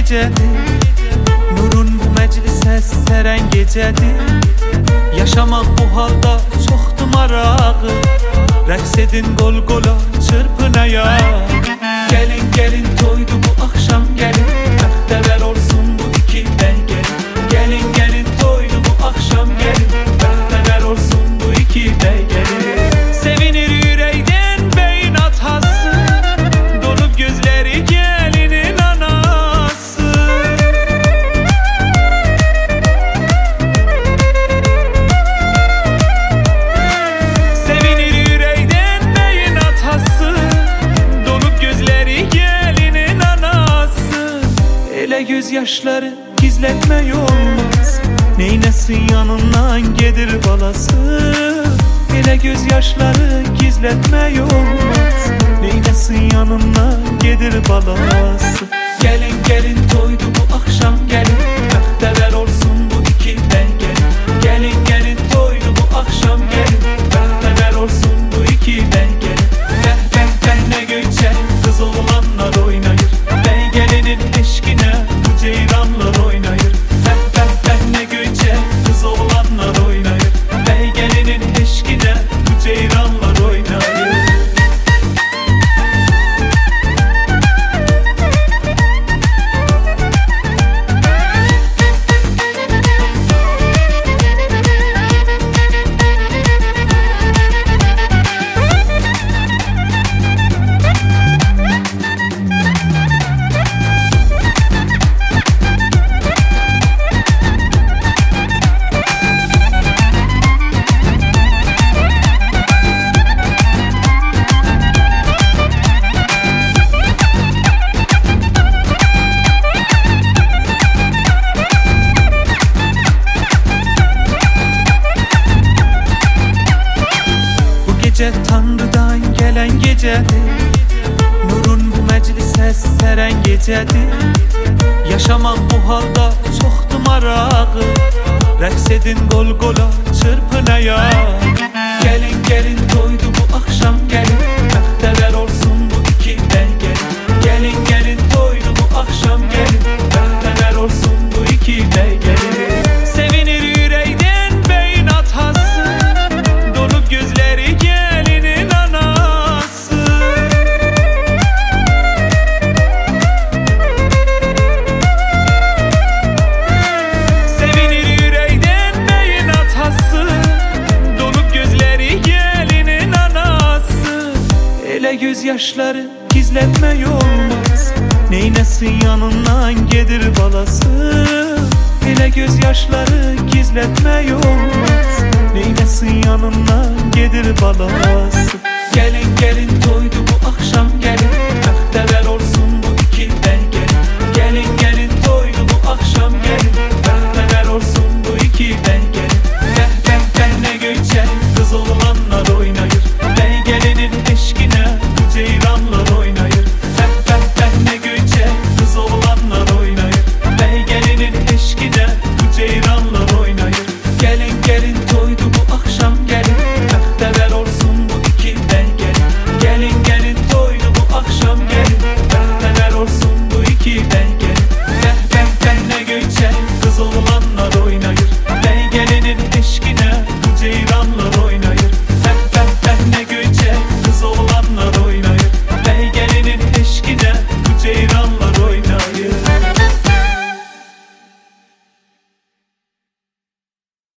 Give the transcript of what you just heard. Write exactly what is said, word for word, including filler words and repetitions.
gecedir, nurun bu məclisə sərən gecədir. Yaşamaq bu halda çoxdur marağı, rəqs edin qol-qola, çırpın ayağı. Gəlin, gəlin toydu bu axşam gəlin, bəxtəvər olsun bu iki bəy gəlin. Gəlin, gəlin toydu bu axşam gəlin, bəxtəvər olsun bu iki bəy gəlin. Sevinir ürəkdən bəyin atası, dolub gözləri gəlinin anası. Sevinir ürəkdən bəyin atası, dolub gözləri gəlinin anası. Elə göz yaşları gizlətmək olmaz, neynəsin yanından gedir balası. Elə göz yaşları gizlətmək olmaz, neynəsin yanından gedir balası. Gəlin, gəlin toydu bu axşam gəlin, bəxtəvər olsun bu iki bəy gəlin. Gəlin, gəlin toydu bu axşam gəlin, bəxtəvər olsun bu iki bəy gəlin. Bəh, bəh, bəh nə göyçək qız oğlanlar oynayır, bəy gəlinin eşqinə bu ceyranlar oynayır. Bəh, bəh, bəh nə göyçək qız oğlanlar oynayır, bəy gəlinin eşqinə bu ceyranlar oynayır. Gecə Tanrıdan gələn gecədir, nurun bu məclisə sərən gecədir. Yaşamaq bu halda çoxdur marağı, rəqs edin qol-qola, çırpın ayağı. Gəlin, gəlin toydu bu axşam gəlin, bəxtəvər olsun bu iki bəy gəlin. Gəlin, gəlin toydu bu axşam gəlin, bəxtəvər olsun bu iki bəy gəlin. Sevinir ürəkdən bəyin atası, dolub gözləri gəlinin anası. Sevinir ürəkdən bəyin atası, dolub gözləri gəlinin anası. Elə göz yaşları gizlətmək olmaz, neynəsin yanından gedir balası. Elə göz yaşları gizlətmək olmaz, neynəsin yanından gedir balası. Gəlin, gəlin toydu bu axşam